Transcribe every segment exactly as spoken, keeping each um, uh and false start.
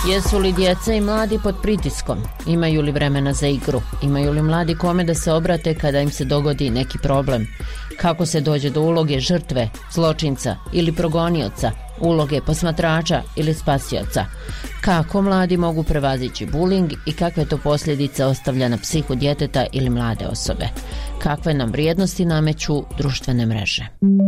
Jesu li djeca i mladi pod pritiskom? Imaju li vremena za igru? Imaju li mladi kome da se obrate kada im se dogodi neki problem? Kako se dođe do uloge žrtve, zločinca ili progonioca, uloge posmatrača ili spasioca? Kako mladi mogu prevazići buling i kakve to posljedice ostavlja na psihu djeteta ili mlade osobe? Kakve nam vrijednosti nameću društvene mreže?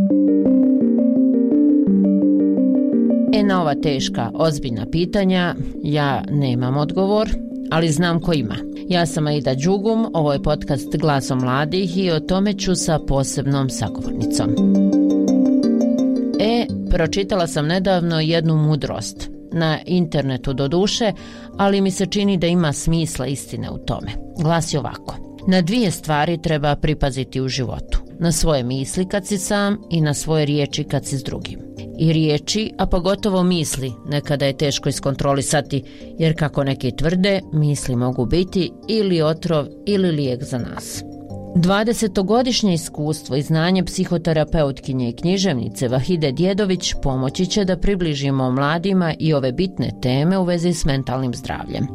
E na ova teška, ozbiljna pitanja ja nemam odgovor, ali znam ko ima. Ja sam Aida Đugum, ovo je podcast Glasom mladih i o tome ću sa posebnom sagovornicom. E, pročitala sam nedavno jednu mudrost, na internetu doduše, ali mi se čini da ima smisla istine u tome. Glasi ovako: na dvije stvari treba pripaziti u životu. Na svoje misli kad si sam i na svoje riječi kad si s drugim. I riječi, a pogotovo misli, nekada je teško iskontrolisati, jer kako neki tvrde, misli mogu biti ili otrov ili lijek za nas. dvadesetogodišnje iskustvo i znanje psihoterapeutkinje i književnice Vahide Djedović pomoći će da približimo mladima i ove bitne teme u vezi s mentalnim zdravljem.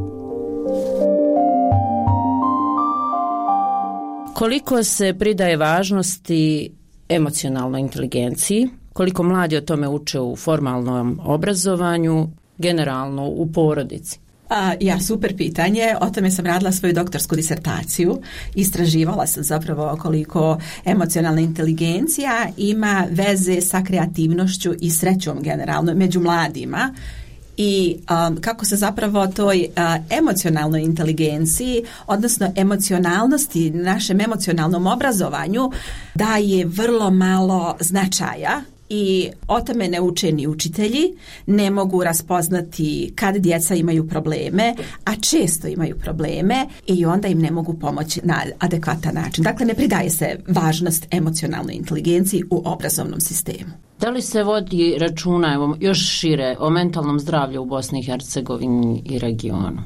Koliko se pridaje važnosti emocionalnoj inteligenciji, koliko mladi o tome uče u formalnom obrazovanju, generalno u porodici? A, ja, super pitanje. O tome sam radila svoju doktorsku disertaciju. Istraživala sam zapravo koliko emocionalna inteligencija ima veze sa kreativnošću i srećom generalno među mladima. I um, kako se zapravo toj uh, emocionalnoj inteligenciji, odnosno emocionalnosti, našem emocionalnom obrazovanju daje vrlo malo značaja. I o tome ne uče ni učitelji, ne mogu raspoznati kad djeca imaju probleme, a često imaju probleme i onda im ne mogu pomoći na adekvatan način. Dakle, ne pridaje se važnost emocionalnoj inteligenciji u obrazovnom sistemu. Da li se vodi računa, evo, još šire o mentalnom zdravlju u Bosni i Hercegovini i regionu?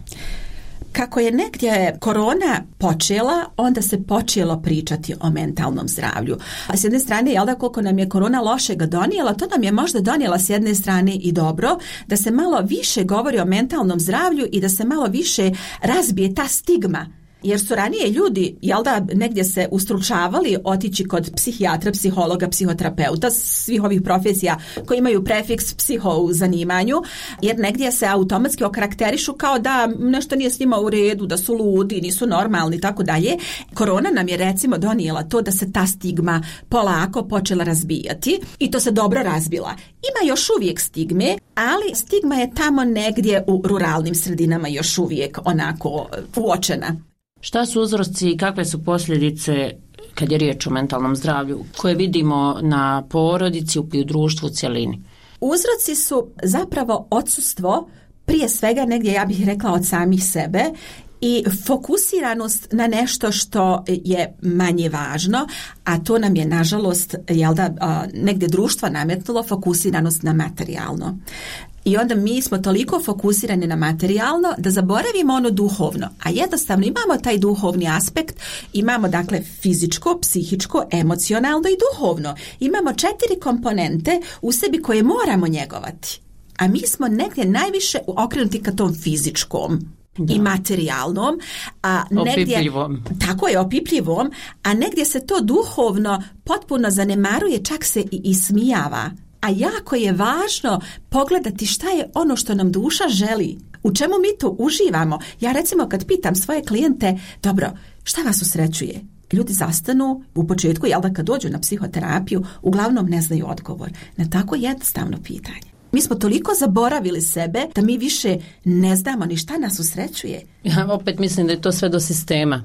Kako je negdje korona počela, onda se počelo pričati o mentalnom zdravlju. A s jedne strane, jel da, koliko nam je korona lošega donijela, to nam je možda donijela s jedne strane i dobro, da se malo više govori o mentalnom zdravlju i da se malo više razbije ta stigma. Jer su ranije ljudi, jel da, negdje se ustručavali otići kod psihijatra, psihologa, psihoterapeuta, svih ovih profesija koji imaju prefiks psiho u zanimanju, jer negdje se automatski okarakterišu kao da nešto nije s njima u redu, da su ludi, nisu normalni i tako dalje. Korona nam je recimo donijela to da se ta stigma polako počela razbijati i to se dobro razbila. Ima još uvijek stigme, ali stigma je tamo negdje u ruralnim sredinama još uvijek onako uočena. Šta su uzroci i kakve su posljedice kad je riječ o mentalnom zdravlju koje vidimo na porodici i u društvu u cjelini? Uzroci su zapravo odsustvo, prije svega negdje ja bih rekla od samih sebe, i fokusiranost na nešto što je manje važno, a to nam je nažalost, jel da, negdje društvo nametnulo fokusiranost na materijalno. I onda mi smo toliko fokusirani na materijalno da zaboravimo ono duhovno, a jednostavno imamo taj duhovni aspekt, imamo dakle fizičko, psihičko, emocionalno i duhovno. Imamo četiri komponente u sebi koje moramo njegovati, a mi smo negdje najviše okrenuti ka tom fizičkom. Da. I materijalnom, a negdje, opipljivom. Tako je, opipljivom, a negdje se to duhovno potpuno zanemaruje, čak se i ismijava. A jako je važno pogledati šta je ono što nam duša želi, u čemu mi to uživamo. Ja recimo kad pitam svoje klijente, dobro, šta vas usrećuje? Ljudi zastanu u početku, jel da, kad dođu na psihoterapiju, uglavnom ne znaju odgovor na tako jednostavno pitanje. Mi smo toliko zaboravili sebe da mi više ne znamo ni šta nas usrećuje. Ja opet mislim da je to sve do sistema.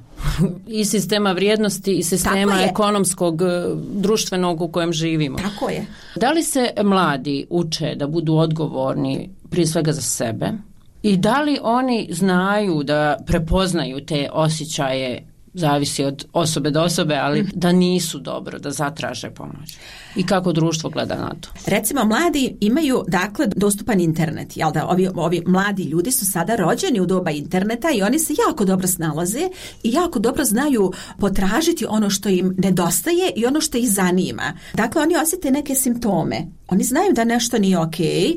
I sistema vrijednosti i sistema ekonomskog, društvenog u kojem živimo. Tako je. Da li se mladi uče da budu odgovorni prije svega za sebe? I da li oni znaju da prepoznaju te osjećaje, zavisi od osobe do osobe, ali mm. da nisu dobro, da zatraže pomoć? I kako društvo gleda na to? Recimo, mladi imaju, dakle, dostupan internet. Jel da, ovi, ovi mladi ljudi su sada rođeni u doba interneta i oni se jako dobro snalaze i jako dobro znaju potražiti ono što im nedostaje i ono što ih zanima. Dakle, oni osjete neke simptome. Oni znaju da nešto nije okej,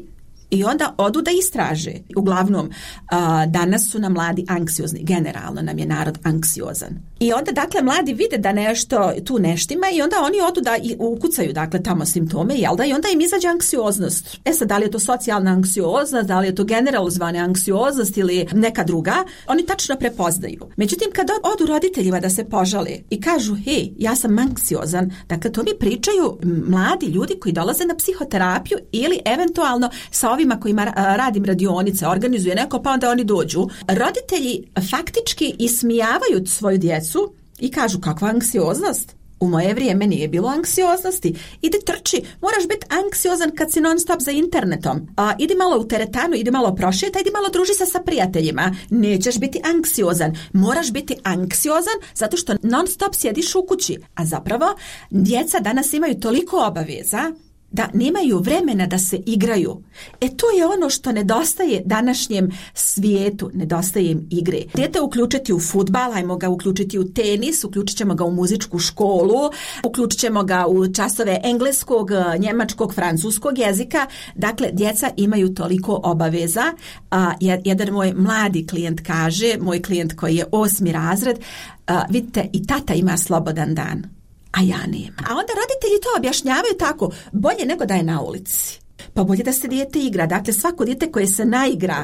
I onda odu da istraže. Uglavnom, a, danas su nam mladi anksiozni. Generalno nam je narod anksiozan. I onda, dakle, mladi vide da nešto tu neštima i onda oni odu da i ukucaju, dakle, tamo simptome, jel da? I onda im izađe anksioznost. E sad, da li je to socijalna anksioznost, da li je to generalizovana anksioznost ili neka druga, oni tačno prepoznaju. Međutim, kad odu roditeljima da se požale i kažu, hej, ja sam anksiozan, dakle, to mi pričaju mladi ljudi koji dolaze na psihoterapiju ili eventualno sa ovima kojima radim radionice, organizuje neko, pa onda oni dođu. Roditelji faktički ismijavaju svoju djecu i kažu, kakva anksioznost? U moje vrijeme nije bilo anksioznosti. Idi trči, moraš biti anksiozan kad si non stop za internetom. A, idi malo u teretanu, idi malo prošeta, idi malo druži se sa prijateljima. Nećeš biti anksiozan. Moraš biti anksiozan zato što non stop sjediš u kući. A zapravo, djeca danas imaju toliko obaveza da nemaju vremena da se igraju. E to je ono što nedostaje današnjem svijetu, nedostaje im igre. Dijete uključiti u fudbal, ajmo ga uključiti u tenis, uključit ćemo ga u muzičku školu, uključit ćemo ga u časove engleskog, njemačkog, francuskog jezika. Dakle, djeca imaju toliko obaveza. A, jedan moj mladi klijent kaže, moj klijent koji je osmi razred, a, vidite, i tata ima slobodan dan, a ja nema. A onda roditelji to objašnjavaju tako, bolje nego da je na ulici. Pa bolje da se dijete igra. Dakle, svako dijete koje se naigra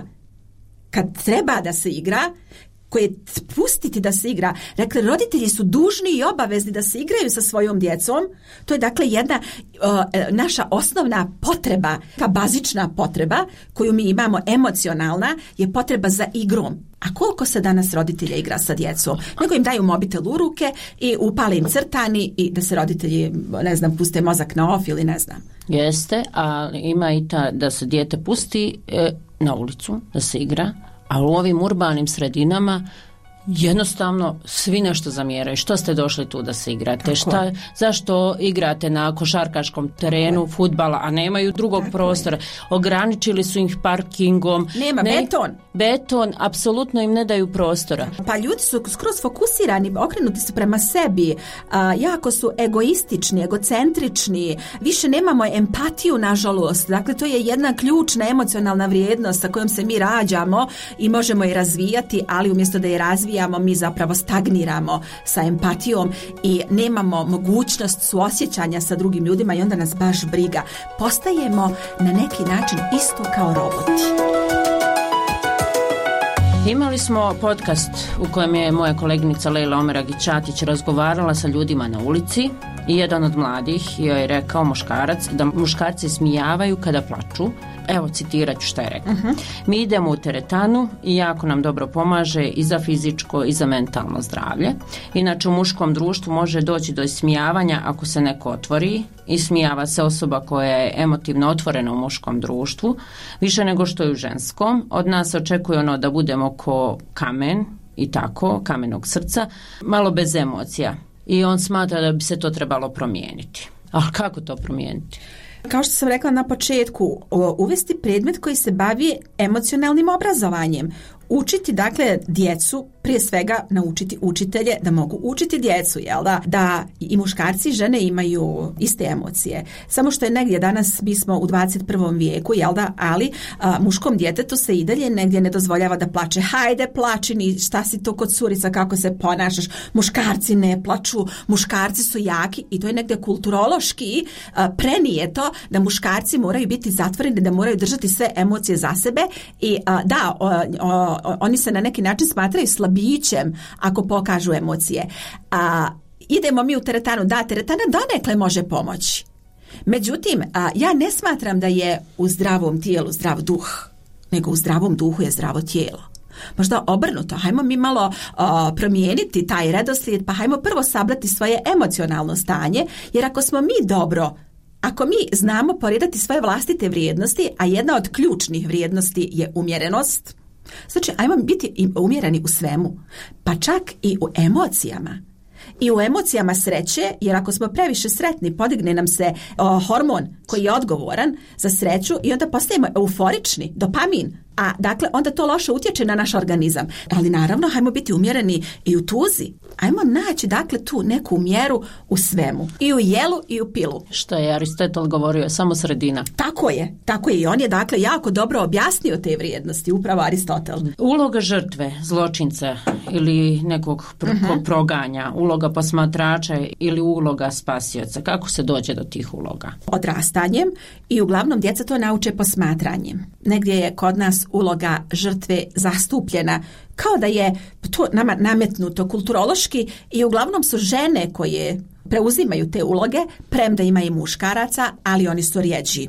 kad treba da se igra, koje pustiti da se igra. Dakle, roditelji su dužni i obavezni da se igraju sa svojom djecom. To je, dakle, jedna uh, naša osnovna potreba, ta bazična potreba koju mi imamo, emocionalna, je potreba za igrom. A koliko se danas roditelja igra sa djecom? Nego im daju mobitel u ruke i upale im crtani i da se roditelji, ne znam, puste mozak na off ili ne znam. Jeste, a ima i ta da se dijete pusti e, na ulicu, da se igra, a u ovim urbanim sredinama jednostavno svi nešto zamjeraju. Što ste došli tu da se igrate? Šta, zašto igrate na košarkaškom terenu fudbala, a nemaju drugog Tako prostora? Je. Ograničili su ih parkingom. Nema ne, beton. Beton, apsolutno im ne daju prostora. Pa ljudi su skroz fokusirani, okrenuti su prema sebi, a, jako su egoistični, egocentrični, više nemamo empatiju, nažalost. Dakle, to je jedna ključna emocionalna vrijednost sa kojom se mi rađamo i možemo je razvijati, ali umjesto da je razvijamo, mi zapravo stagniramo sa empatijom i nemamo mogućnost suosjećanja sa drugim ljudima i onda nas baš briga. Postajemo na neki način isto kao roboti. Imali smo podcast u kojem je moja koleginica Lejla Omeragić-Čatić razgovarala sa ljudima na ulici i jedan od mladih joj je rekao, muškarac, da muškarci smijavaju kada plaču. Evo, citirat ću šta je rekao. Uh-huh. Mi idemo u teretanu i jako nam dobro pomaže i za fizičko i za mentalno zdravlje. Inače, u muškom društvu može doći do ismijavanja ako se neko otvori. Ismijava se osoba koja je emotivno otvorena u muškom društvu, više nego što je u ženskom. Od nas očekuje ono da budemo ko kamen i tako, kamenog srca, malo bez emocija. I on smatra da bi se to trebalo promijeniti. A kako to promijeniti? Kao što sam rekla na početku, uvesti predmet koji se bavi emocionalnim obrazovanjem. Učiti, dakle, djecu, prije svega naučiti učitelje da mogu učiti djecu, jel da? Da i muškarci i žene imaju iste emocije. Samo što je negdje danas, mi smo u dvadeset prvom vijeku, jel da? Ali a, muškom djetetu se i dalje negdje ne dozvoljava da plače. Hajde, plači, ni šta si to kod curica, kako se ponašaš. Muškarci ne plaču, muškarci su jaki i to je negdje kulturološki a, prenijeto da muškarci moraju biti zatvoreni, da moraju držati sve emocije za sebe i a, da, o, o, oni se na neki način smatraju slabićem ako pokažu emocije. A, idemo mi u teretanu, da, teretana donekle može pomoći. Međutim, a, ja ne smatram da je u zdravom tijelu zdrav duh, nego u zdravom duhu je zdravo tijelo. Možda obrnuto, hajmo mi malo a, promijeniti taj redoslijed, pa hajmo prvo sabrati svoje emocionalno stanje, jer ako smo mi dobro, ako mi znamo poredati svoje vlastite vrijednosti, a jedna od ključnih vrijednosti je umjerenost, znači, ajmo biti umjereni u svemu, pa čak i u emocijama. I u emocijama sreće, jer ako smo previše sretni, podigne nam se o, hormon koji je odgovoran za sreću i onda postajemo euforični, dopamin. A dakle, onda to loše utječe na naš organizam. Ali naravno, hajmo biti umjereni i u tuzi. Ajmo naći, dakle, tu neku mjeru u svemu. I u jelu i u pilu. Što je Aristotel govorio, samo sredina. Tako je, tako je. I on je, dakle, jako dobro objasnio te vrijednosti, upravo Aristotel. Uloga žrtve, zločinca ili nekog pro- uh-huh. proganja, uloga posmatrača ili uloga spasioca. Kako se dođe do tih uloga? Odrastanjem i uglavnom djeca to nauče posmatranjem. Negdje je kod nas uloga žrtve zastupljena kao da je to nama nametnuto kulturološki i uglavnom su žene koje preuzimaju te uloge, premda ima i muškaraca, ali oni su rjeđi.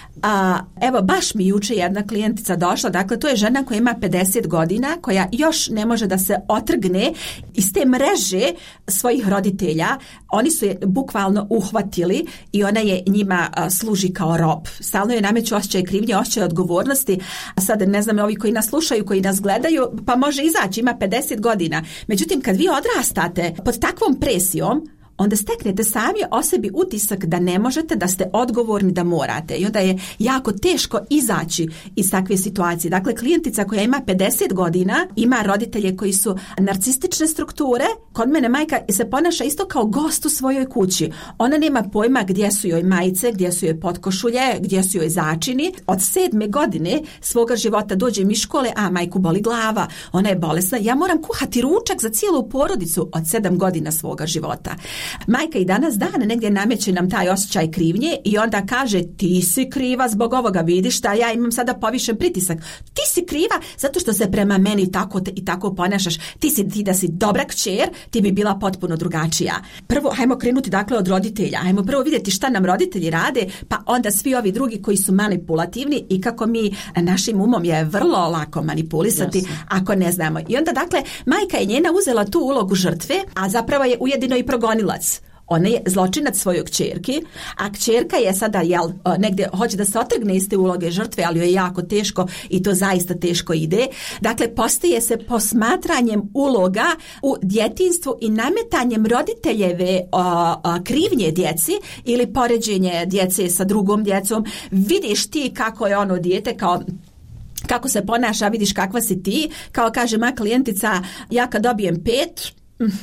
A, evo, baš mi juče jedna klijentica došla, dakle to je žena koja ima pedeset godina, koja još ne može da se otrgne iz te mreže svojih roditelja. Oni su je bukvalno uhvatili i ona je njima a, služi kao rob. Stalno je nameću osjećaj krivnje, osjećaj odgovornosti. A sad ne znam, ovi koji nas slušaju, koji nas gledaju, pa može izaći, ima pedeset godina. Međutim, kad vi odrastate pod takvom presijom, onda steknete sami o sebi utisak da ne možete, da ste odgovorni, da morate. I onda je jako teško izaći iz takve situacije. Dakle, klijentica koja ima pedeset godina, ima roditelje koji su narcistične strukture. Kod mene majka se ponaša isto kao gost u svojoj kući. Ona nema pojma gdje su joj majice, gdje su joj potkošulje, gdje su joj začini. Od sedme godine svoga života dođe mi škole, a majku boli glava, ona je bolesna. Ja moram kuhati ručak za cijelu porodicu od sedam godina svoga života. Majka i danas dana negdje nameće nam taj osjećaj krivnje i onda kaže ti si kriva zbog ovoga, vidiš šta ja imam sada povišen pritisak. Ti si kriva zato što se prema meni tako te, i tako ponašaš. Ti si ti da si dobra kćer, ti bi bila potpuno drugačija. Prvo, hajmo krenuti dakle od roditelja. Hajmo prvo vidjeti šta nam roditelji rade, pa onda svi ovi drugi koji su manipulativni i kako mi našim umom je vrlo lako manipulisati yes. ako ne znamo. I onda dakle, majka je njena uzela tu ulogu žrtve, a zapravo je ujedino i progonila. Ona je zločinac svojoj kćerki, a kćerka je sada jel, negdje hoće da se otrgne iz te uloge žrtve, ali joj je jako teško i to zaista teško ide. Dakle, postaje se posmatranjem uloga u djetinjstvu i nametanjem roditeljeve o, o, krivnje djeci ili poređenje djece sa drugom djecom. Vidiš ti kako je ono dijete kao kako se ponaša, vidiš kakva si ti. Kao kaže moja klijentica, ja kad dobijem pet...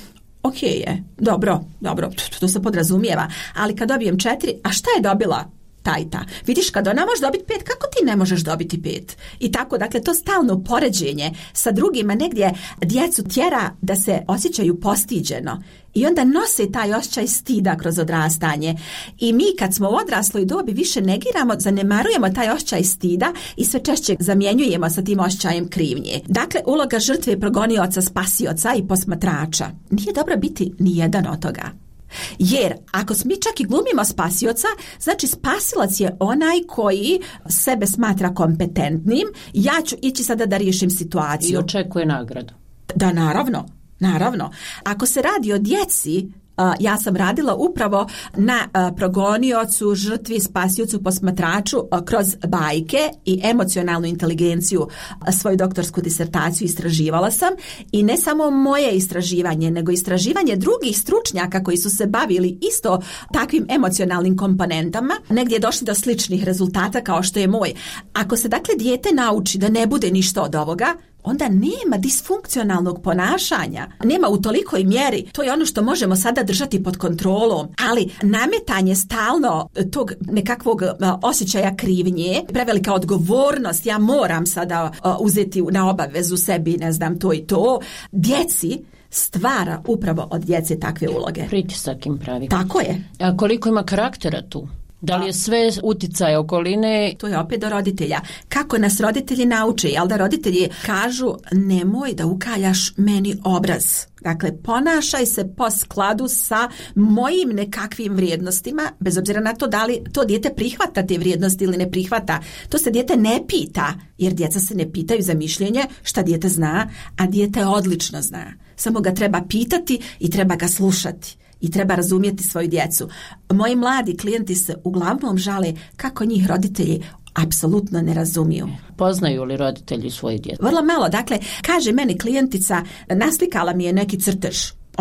Ok je, dobro, dobro, to se podrazumijeva, ali kad dobijem četiri, a šta je dobila ta i ta? Vidiš, kad ona može dobiti pet, kako ti ne možeš dobiti pet? I tako, dakle, to stalno poređenje sa drugima negdje djecu tjera da se osjećaju postiđeno. I onda nose taj osjećaj stida kroz odrastanje. I mi kad smo u odrasloj dobi više negiramo, zanemarujemo taj osjećaj stida i sve češće zamjenjujemo sa tim osjećajem krivnje. Dakle, uloga žrtve, progonioca, spasioca i posmatrača. Nije dobro biti ni jedan od toga. Jer ako mi čak i glumimo spasioca, znači spasilac je onaj koji sebe smatra kompetentnim, ja ću ići sada da riješim situaciju. I očekuje nagradu. Da, naravno. Naravno, ako se radi o djeci, ja sam radila upravo na progoniocu, žrtvi, spasiocu, posmatraču kroz bajke i emocionalnu inteligenciju. Svoju doktorsku disertaciju istraživala sam i ne samo moje istraživanje, nego istraživanje drugih stručnjaka koji su se bavili isto takvim emocionalnim komponentama. Negdje je došli do sličnih rezultata kao što je moj. Ako se dakle dijete nauči da ne bude ništa od ovoga, onda nema disfunkcionalnog ponašanja. Nema u tolikoj mjeri. To je ono što možemo sada držati pod kontrolom. Ali nametanje stalno tog nekakvog osjećaja krivnje, prevelika odgovornost, ja moram sada uzeti na obavezu sebi, ne znam, to i to, djeci stvara upravo od djece takve uloge. Pritisak im pravi. Tako je. A koliko ima karaktera tu? Da li je sve utjecaj okoline? To je opet do roditelja. Kako nas roditelji nauče, jel da roditelji kažu nemoj da ukaljaš meni obraz. Dakle, ponašaj se po skladu sa mojim nekakvim vrijednostima, bez obzira na to da li to dijete prihvata te vrijednosti ili ne prihvata. To se dijete ne pita, jer djeca se ne pitaju za mišljenje šta dijete zna, a dijete odlično zna. Samo ga treba pitati i treba ga slušati. I treba razumjeti svoju djecu. Moji mladi klijenti se uglavnom žale kako njih roditelji apsolutno ne razumiju. Poznaju li roditelji svoje djece? Vrlo malo. Dakle, kaže meni klijentica, naslikala mi je neki crtež. Ona,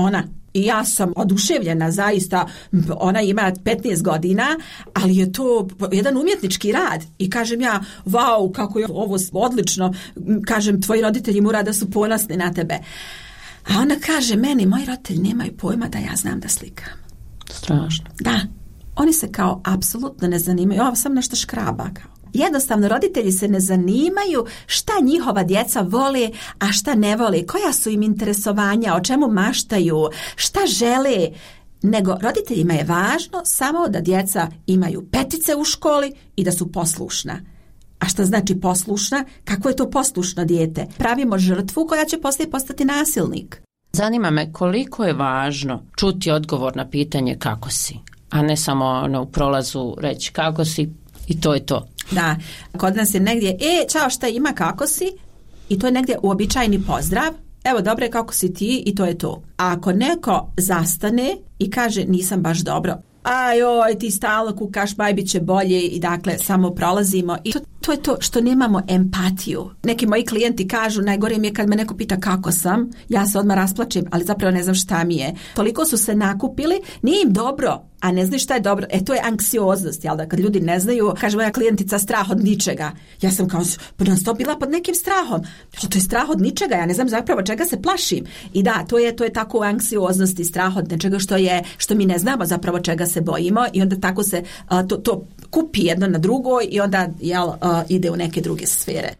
I ja sam oduševljena, zaista, ona ima petnaest godina, ali je to jedan umjetnički rad. I kažem ja, vau, kako je ovo odlično, kažem, tvoji roditelji mora da su ponosni na tebe. A ona kaže meni, moji roditelji nemaju pojma da ja znam da slikam. Strašno. Da, oni se kao apsolutno ne zanimaju, ovo sam nešto škraba kao. Jednostavno, roditelji se ne zanimaju šta njihova djeca vole, a šta ne vole, koja su im interesovanja, o čemu maštaju, šta žele, nego roditeljima je važno samo da djeca imaju petice u školi i da su poslušna. A šta znači poslušna? Kako je to poslušno dijete? Pravimo žrtvu koja će poslije postati nasilnik. Zanima me koliko je važno čuti odgovor na pitanje kako si, a ne samo ono, u prolazu reći kako si i to je to. Da, kod nas je negdje, e, čao, šta ima, kako si? I to je negdje uobičajeni pozdrav. Evo, dobro je, kako si ti? I to je to. A ako neko zastane i kaže nisam baš dobro, aj oj, ti stalno kukaš, baj bit će bolje, i dakle samo prolazimo. I to, to je to što nemamo empatiju. Neki moji klijenti kažu, najgore mi je kad me neko pita kako sam, ja se odmah rasplačem, ali zapravo ne znam šta mi je. Toliko su se nakupili, nije im dobro, a ne znaju šta je dobro. E, to je anksioznost, jel da, kad ljudi ne znaju, kaže moja klijentica, strah od ničega. Ja sam kao, non stop bila pod nekim strahom. To je strah od ničega, ja ne znam zapravo čega se plašim. I da, to je to je tako u anksioznosti, strah od nečega što je, što mi ne znamo zapravo čega se bojimo, i onda tako se a, to, to kupi jedno na drugo i onda, jel, a, ide u neke druge sfere.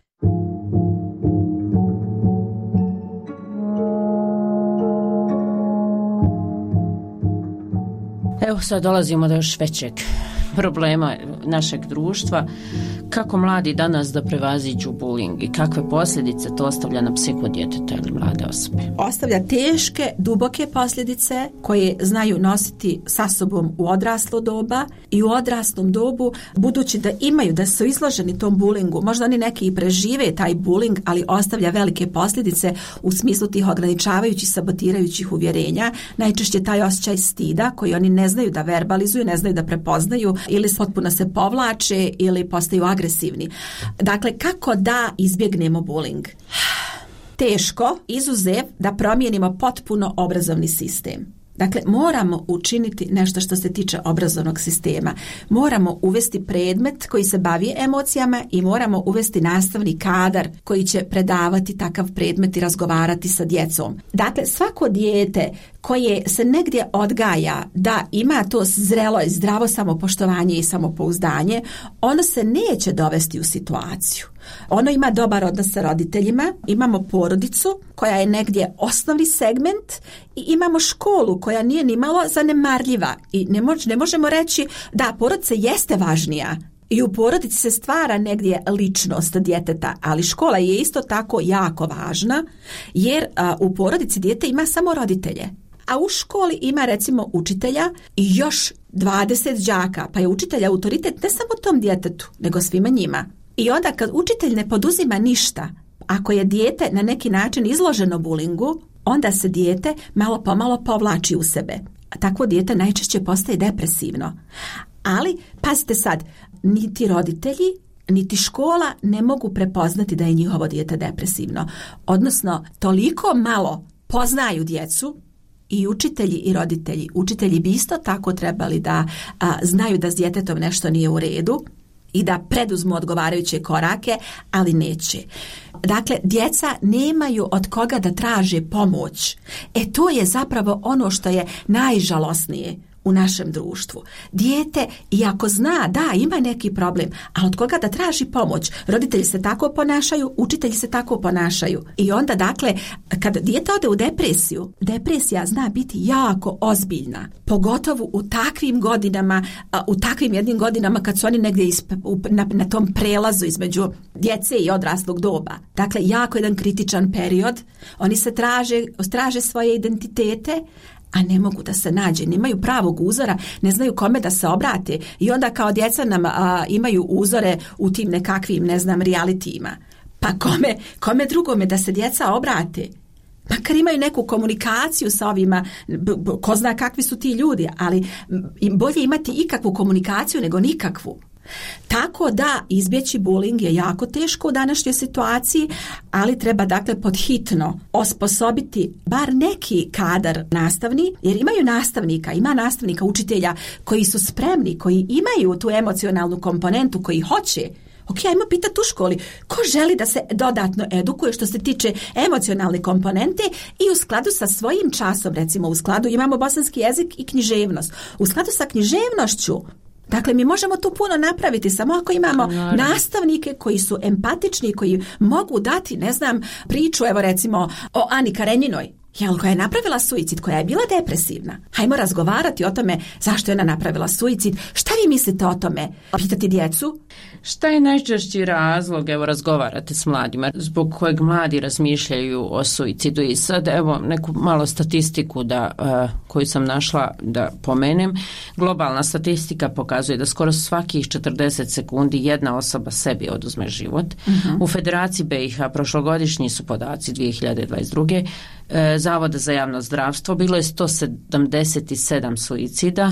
Evo sad dolazimo do još većeg problema našeg društva. Kako mladi danas da prevaziđu bullying i kakve posljedice to ostavlja na psihu djeteta ili mlade osobe? Ostavlja teške, duboke posljedice koje znaju nositi sa sobom u odraslo doba i u odraslom dobu, budući da imaju, da su izloženi tom bullyingu. Možda oni neki i prežive taj bullying, ali ostavlja velike posljedice u smislu tih ograničavajućih, sabotirajućih uvjerenja. Najčešće taj osjećaj stida koji oni ne znaju da verbalizuju, ne znaju da prepoznaju, ili potpuno se povlače ili postaju agresivni. Dakle, kako da izbjegnemo bullying? Teško, izuzev da promijenimo potpuno obrazovni sistem. Dakle, moramo učiniti nešto što se tiče obrazovnog sistema. Moramo uvesti predmet koji se bavi emocijama i moramo uvesti nastavni kadar koji će predavati takav predmet i razgovarati sa djecom. Dakle, svako dijete koje se negdje odgaja da ima to zrelo i zdravo samopoštovanje i samopouzdanje, ono se neće dovesti u situaciju. Ono ima dobar odnos sa roditeljima, imamo porodicu koja je negdje osnovni segment i imamo školu koja nije nimalo zanemarljiva. I ne, mož, ne možemo reći da porodica jeste važnija. I u porodici se stvara negdje ličnost djeteta, ali škola je isto tako jako važna, jer a, u porodici dijete ima samo roditelje. A u školi ima recimo učitelja i još dvadeset đaka, pa je učitelj autoritet ne samo tom djetetu, nego svima njima. I onda kad učitelj ne poduzima ništa, ako je dijete na neki način izloženo bulingu, onda se dijete malo pomalo povlači u sebe. Takvo dijete najčešće postaje depresivno. Ali, pazite sad, niti roditelji, niti škola ne mogu prepoznati da je njihovo dijete depresivno. Odnosno, toliko malo poznaju djecu, i učitelji i roditelji. Učitelji bi isto tako trebali da a, znaju da s djetetom nešto nije u redu i da preduzmu odgovarajuće korake, ali neće. Dakle, djeca nemaju od koga da traže pomoć. E to je zapravo ono što je najžalosnije u našem društvu. Dijete, iako zna da ima neki problem, a od koga da traži pomoć? Roditelji se tako ponašaju, učitelji se tako ponašaju. I onda, dakle, kad dijete ode u depresiju, depresija zna biti jako ozbiljna. Pogotovo u takvim godinama, u takvim jednim godinama kad su oni negdje isp, na, na tom prelazu između djece i odraslog doba. Dakle, jako jedan kritičan period. Oni se traže, traže svoje identitete, a ne mogu da se nađe, nemaju pravog uzora, ne znaju kome da se obrate i onda kao djeca nam a, imaju uzore u tim nekakvim, ne znam, realitijima. Pa kome, kome drugome da se djeca obrate? Makar imaju neku komunikaciju sa ovima, b, b, ko zna kakvi su ti ljudi, ali im bolje imati ikakvu komunikaciju nego nikakvu. Tako da izbjeći bullying je jako teško u današnjoj situaciji, ali treba dakle podhitno osposobiti bar neki kadar nastavni, jer imaju nastavnika, ima nastavnika, učitelja koji su spremni, koji imaju tu emocionalnu komponentu, koji hoće. Ok, ajmo pitati u školi, ko želi da se dodatno edukuje što se tiče emocionalne komponente i u skladu sa svojim časom, recimo u skladu imamo bosanski jezik i književnost. U skladu sa književnošću, dakle, mi možemo tu puno napraviti samo ako imamo nastavnike koji su empatični, koji mogu dati, ne znam, priču, evo recimo o Ani Karenjinoj, jel, koja je napravila suicid, koja je bila depresivna. Hajmo razgovarati o tome zašto je ona napravila suicid. Šta vi mislite o tome? Pitati djecu? Šta je najčešći razlog, evo razgovarate s mladima, zbog kojeg mladi razmišljaju o suicidu? I sad evo neku malo statistiku da, uh, koju sam našla da pomenem. Globalna statistika pokazuje da skoro svakih četrdeset sekundi jedna osoba sebi oduzme život. Uh-huh. U Federaciji B i H prošlogodišnji su podaci dvije hiljade dvadeset druge. Zavoda za javno zdravstvo bilo je sto sedamdeset sedam suicida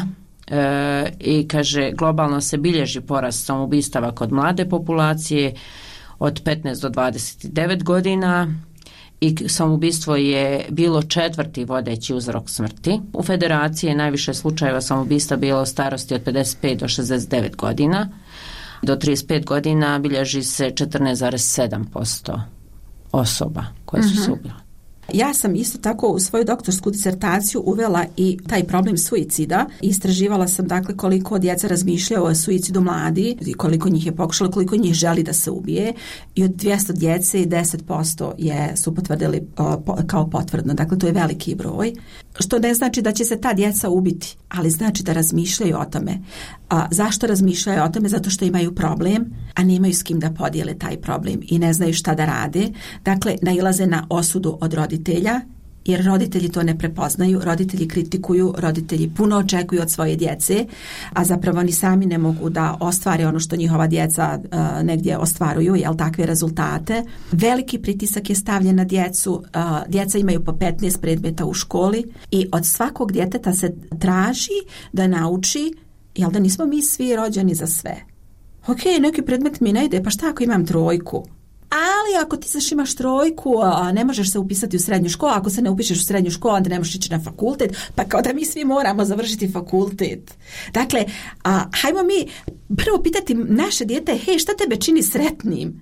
e, i kaže globalno se bilježi porast samoubistava kod mlade populacije od petnaest do dvadeset devet godina i samoubistvo je bilo četvrti vodeći uzrok smrti. U Federaciji je najviše slučajeva samoubistva bilo u starosti od pedeset pet do šezdeset devet godina. Do trideset pet godina bilježi se četrnaest zarez sedam posto osoba koje su se ubile. Ja sam isto tako u svoju doktorsku disertaciju uvela i taj problem suicida. Istraživala sam dakle koliko djeca razmišljaju o suicidu mladi, koliko njih je pokušalo, koliko njih želi da se ubije i od dvjesto djece deset posto je, su potvrdili o, po, kao potvrdno. Dakle, to je veliki broj. Što ne znači da će se ta djeca ubiti, ali znači da razmišljaju o tome. A, zašto razmišljaju o tome? Zato što imaju problem, a nemaju s kim da podijele taj problem i ne znaju šta da rade. Dakle, nailaze na osudu od roditelja, jer roditelji to ne prepoznaju, roditelji kritikuju, roditelji puno očekuju od svoje djece, a zapravo oni sami ne mogu da ostvare ono što njihova djeca uh, negdje ostvaruju, jel, takve rezultate. Veliki pritisak je stavljen na djecu, uh, djeca imaju po petnaest predmeta u školi i od svakog djeteta se traži da nauči, jel, da nismo mi svi rođeni za sve. Ok, neki predmet mi ne ide, pa šta ako imam trojku? Ali ako ti znaš imaš trojku, a ne možeš se upisati u srednju školu, ako se ne upišeš u srednju školu, onda ne možeš ići na fakultet, pa kao da mi svi moramo završiti fakultet. Dakle, a, hajmo mi prvo pitati naše dijete, hej, šta tebe čini sretnim?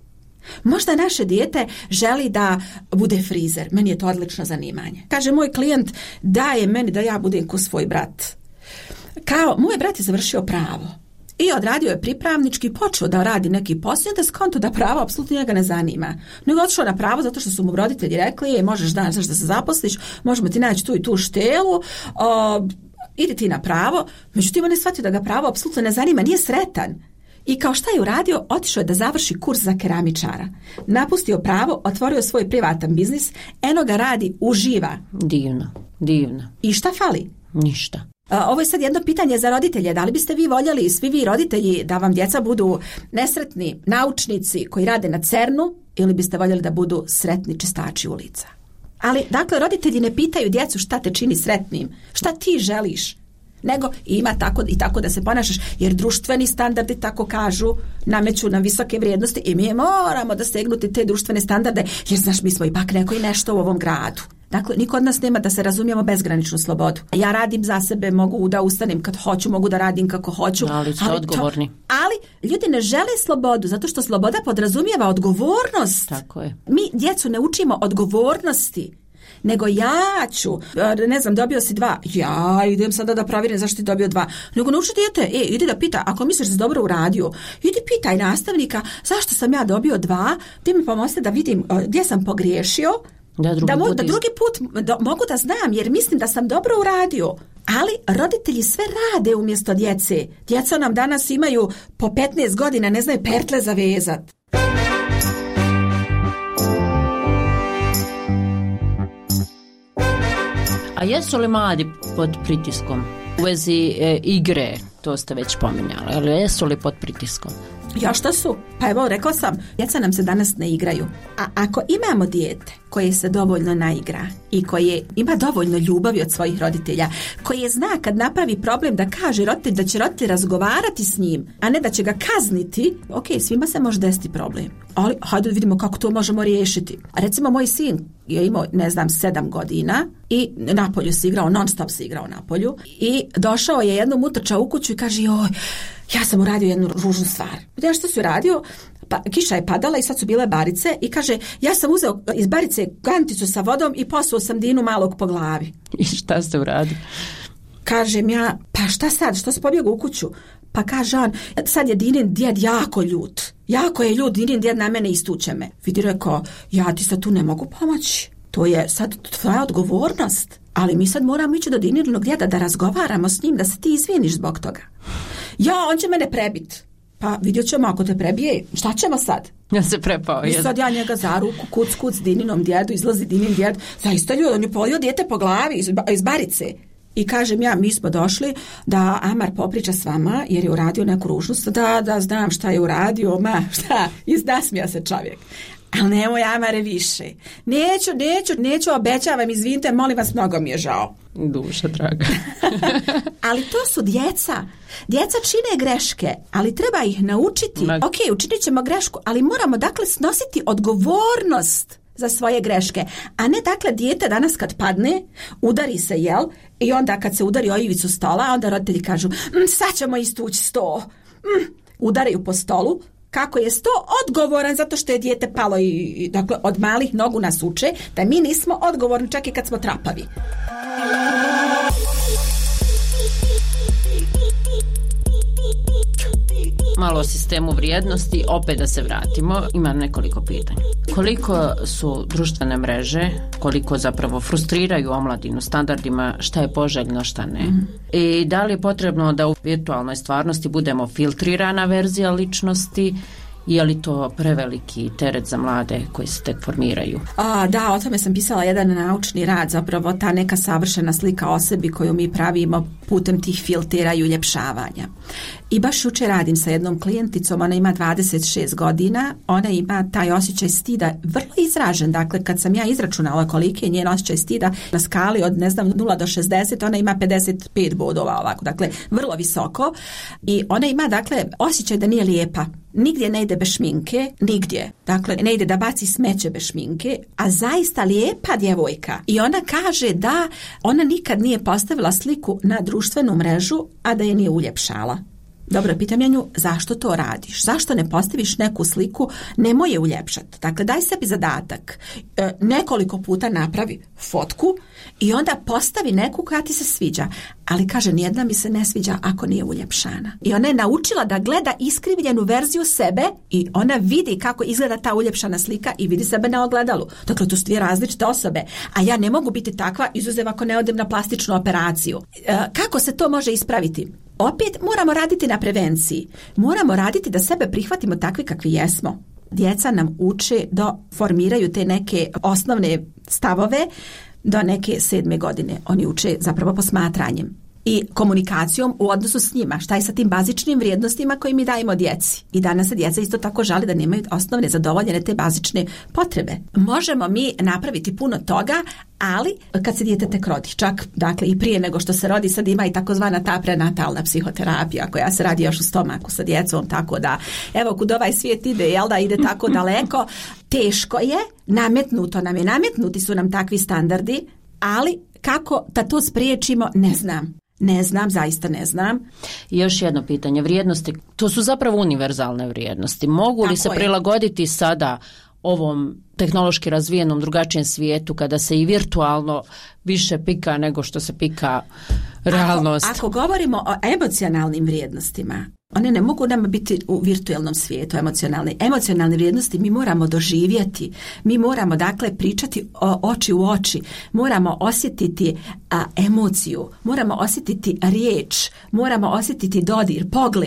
Možda naše dijete želi da bude frizer, meni je to odlično zanimanje. Kaže moj klijent, daje meni da ja budem ko svoj brat. Kao, moj brat je završio pravo. I odradio je pripravnički, počeo da radi neki posao, da skonto da pravo apsolutno njega ne zanima. Nego otišao na pravo zato što su mu roditelji rekli, je, možeš danas da se zaposliš, možemo ti naći tu i tu štelu, o, idi ti na pravo. Međutim, on je shvatio da ga pravo apsolutno ne zanima, nije sretan. I kao šta je uradio, otišao je da završi kurs za keramičara. Napustio pravo, otvorio svoj privatan biznis, eno ga radi, uživa. Divno, divno. I šta fali? Ništa. Ovo je sad jedno pitanje za roditelje. Da li biste vi voljeli, svi vi roditelji, da vam djeca budu nesretni naučnici koji rade na cernu ili biste voljeli da budu sretni čistači ulica? Ali, dakle, roditelji ne pitaju djecu šta te čini sretnim, šta ti želiš, nego ima tako i tako da se ponašaš, jer društveni standardi, tako kažu, nameću nam visoke vrijednosti i mi moramo da stegnuti te društvene standarde, jer znaš, mi smo ipak neko i nešto u ovom gradu. Dakle, niko od nas nema, da se razumijemo, bezgraničnu slobodu. Ja radim za sebe, mogu da ustanem kad hoću, mogu da radim kako hoću. Ali ste odgovorni. To, ali ljudi ne žele slobodu, zato što sloboda podrazumijeva odgovornost. Tako je. Mi djecu ne učimo odgovornosti, nego ja ću, ne znam, dobio si dva, ja idem sada da provjerim zašto ti dobio dva. Nego nauči dijete, e, idi da pita, ako misliš da si dobro uradio, idi pitaj nastavnika zašto sam ja dobio dva, ti mi pomozite da vidim gdje sam pogriješio, Da drugi, da, mo- put, da drugi put do- mogu da znam, jer mislim da sam dobro uradio. Ali roditelji sve rade umjesto djece. Djeca nam danas imaju po petnaest godina, ne znaju pertle zavezat. A jesu li mladi pod pritiskom? U vezi e, igre, to ste već pominjali, ali jesu li pod pritiskom? Još što su? Pa evo, rekla sam, djeca nam se danas ne igraju. A ako imamo dijete koje se dovoljno naigra i koje ima dovoljno ljubavi od svojih roditelja, koje zna kad napravi problem da kaže roditelj da će roditelj razgovarati s njim, a ne da će ga kazniti, ok, svima se može desiti problem. Ali hajde vidimo kako to možemo riješiti. A recimo moj sin je imao, ne znam, sedam godina i napolju se igrao, non stop se igrao napolju i došao je jednom utrčao u kuću i kaže, joj, ja sam uradio jednu ružnu stvar. Gdje što si uradio? Pa, kiša je padala i sad su bile barice i kaže, ja sam uzeo iz barice kanticu sa vodom i posuo sam Dinu malog po glavi. I šta ste uradili? Kažem ja, pa šta sad, što si pobjegao u kuću? Pa kaže on, sad je Dinin djed jako ljut. Jako je ljut, Dinin djed na mene istuče me. Vidi, rekao, ja ti sad tu ne mogu pomoći. To je sad tvoja odgovornost. Ali mi sad moramo ići do Dininog djeda da razgovaramo s njim, da se ti izviniš zbog toga. Ja, on će mene prebit. Pa vidjet ćemo, ako te prebije, šta ćemo sad? Ja se prepao. I sad ja njega za ruku, kuc, kuc, Dininom djedu, izlazi Dinin djed. Zaista ljudi, on je polio dijete po glavi iz, iz barice. I kažem ja, mi smo došli da Amar popriča s vama, jer je uradio neku ružnost. Da, da, znam šta je uradio, ma, šta, izdasmija se čovjek. Ali nemoj, Amare, više. Neću, neću, neću, obećavam, izvinite, molim vas, mnogo mi je žao. Duša draga. Ali to su djeca. Djeca čine greške, ali treba ih naučiti. Ma... Ok, učinit ćemo grešku, ali moramo dakle snositi odgovornost za svoje greške. A ne dakle dijete danas kad padne, udari se, jel? I onda kad se udari o ivicu stola, onda roditelji kažu, mm, sad ćemo istući sto. Mm, udaraju po stolu. Kako je sto odgovoran zato što je dijete palo i, i dakle od malih nogu nas uče da mi nismo odgovorni čak i kad smo trapavi. Malo o sistemu vrijednosti, opet da se vratimo, imam nekoliko pitanja. Koliko su društvene mreže, koliko zapravo frustriraju omladinu standardima, šta je poželjno, šta ne? Mm. I da li je potrebno da u virtualnoj stvarnosti budemo filtrirana verzija ličnosti, je li to preveliki teret za mlade koji se tek formiraju? A, da, o tome sam pisala jedan naučni rad, zapravo ta neka savršena slika o sebi koju mi pravimo putem tih filtera i uljepšavanja. I baš jučer radim sa jednom klijenticom, ona ima dvadeset šest godina, ona ima taj osjećaj stida vrlo izražen, dakle kad sam ja izračunala koliki je njen osjećaj stida na skali od ne znam nula do šezdeset, ona ima pedeset pet bodova ovako, dakle vrlo visoko i ona ima dakle osjećaj da nije lijepa. Nigdje ne ide bez šminke, nigdje. Dakle, ne ide da baci smeće bez šminke, a zaista lijepa djevojka. I ona kaže da ona nikad nije postavila sliku na društvenu mrežu, a da je nije uljepšala. Dobro, pitam ja nju, zašto to radiš? Zašto ne postaviš neku sliku, nemoj je uljepšati? Dakle, daj sebi zadatak. E, nekoliko puta napravi fotku i onda postavi neku koja ti se sviđa. Ali kaže, nijedna mi se ne sviđa ako nije uljepšana. I ona je naučila da gleda iskrivljenu verziju sebe i ona vidi kako izgleda ta uljepšana slika i vidi sebe na ogledalu. Dakle, to su dvije različite osobe. A ja ne mogu biti takva, izuzev ako ne odem na plastičnu operaciju. E, kako se to može ispraviti? Opet moramo raditi na prevenciji. Moramo raditi da sebe prihvatimo takvi kakvi jesmo. Djeca nam uče da formiraju te neke osnovne stavove do neke sedme godine. Oni uče zapravo posmatranjem i komunikacijom u odnosu s njima. Šta je sa tim bazičnim vrijednostima koje mi dajemo djeci? I danas se djeca isto tako žali da nemaju osnovne zadovoljene te bazične potrebe. Možemo mi napraviti puno toga, ali kad se dijete tek rodi, čak dakle i prije nego što se rodi, sad ima i takozvana ta prenatalna psihoterapija koja se radi još u stomaku sa djecom, tako da evo kud ovaj svijet ide, jel da ide tako daleko, teško je, nametnuto nam je, nametnuti su nam takvi standardi, ali kako da to spriječimo, ne znam. Ne znam, zaista ne znam. I još jedno pitanje, vrijednosti, to su zapravo univerzalne vrijednosti. Mogu li se prilagoditi sada ovom tehnološki razvijenom drugačijem svijetu kada se i virtualno više pika nego što se pika realnost? Ako, ako govorimo o emocionalnim vrijednostima, one ne mogu nama biti u virtualnom svijetu emocionalne. Emocionalne vrijednosti mi moramo doživjeti. Mi moramo dakle pričati o, oči u oči. Moramo osjetiti a, emociju. Moramo osjetiti riječ. Moramo osjetiti dodir, pogled.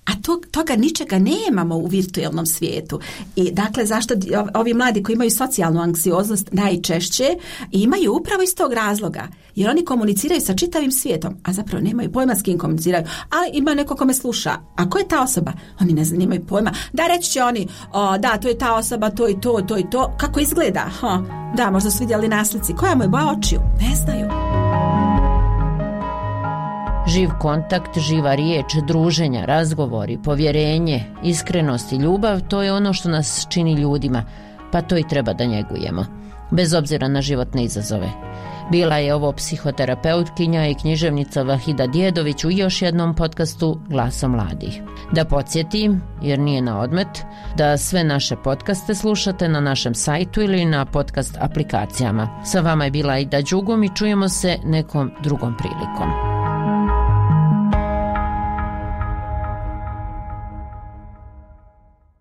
a to, toga ničega nemamo u virtualnom svijetu. I dakle, zašto ovi mladi koji imaju socijalnu anksioznost najčešće imaju upravo iz tog razloga, jer oni komuniciraju sa čitavim svijetom, a zapravo nemaju pojma s kim komuniciraju, ali ima neko ko me sluša. A ko je ta osoba? Oni ne znaju, nemaju pojma. Da, reći će oni, o, da, to je ta osoba, to i to, to i to. Kako izgleda? Ha, da, možda su vidjeli na slici. Koja mu je boja očiju? Ne znaju. Živ kontakt, živa riječ, druženja, razgovori, povjerenje, iskrenost i ljubav, to je ono što nas čini ljudima, pa to i treba da njegujemo, bez obzira na životne izazove. Bila je ovo psihoterapeutkinja i književnica Vahida Djedović u još jednom podcastu Glasa mladih. Da podsjetim, jer nije na odmet, da sve naše podcaste slušate na našem sajtu ili na podcast aplikacijama. Sa vama je bila Aida Đugum i čujemo se nekom drugom prilikom.